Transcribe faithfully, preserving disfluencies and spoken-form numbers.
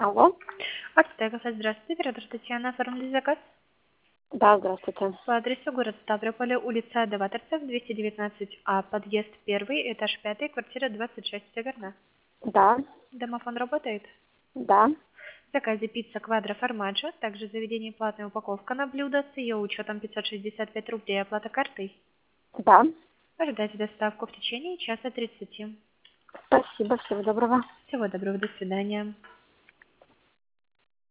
Алло. Артекофе, здравствуйте, оператор Татьяна, оформили заказ Да, здравствуйте. по адресу город Ставрополь, улица Адоваторцев, двести девятнадцать А, подъезд первый, этаж пятый, квартира двадцать шесть, все верно? Да, Домофон работает? да, В заказе пицца квадро формаджо, также заведение платная упаковка на блюдо с ее учетом пятьсот шестьдесят пять рублей, оплата картой. да. Ожидайте доставку в течение часа тридцати. Спасибо, всего доброго. Всего доброго, до свидания.